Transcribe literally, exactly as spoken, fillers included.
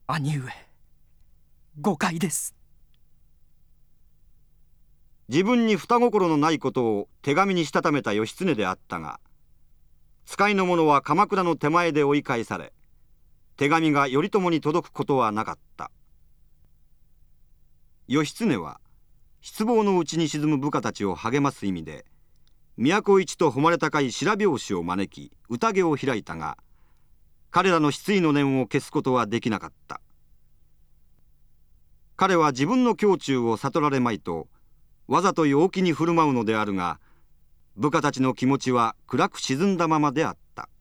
兄上、誤解です。 自分に双心のないことを手紙にしたためた義経であったが、使いの者は鎌倉の手前で追い返され、手紙が頼朝に届くことはなかった。義経は失望のうちに沈む部下たちを励ます意味で、都一と誉れ高い白拍子を招き宴を開いたが、彼らの失意の念を消すことはできなかった。彼は自分の胸中を悟られまいとわざと陽気に振る舞うのであるが、部下たちの気持ちは暗く沈んだままであった。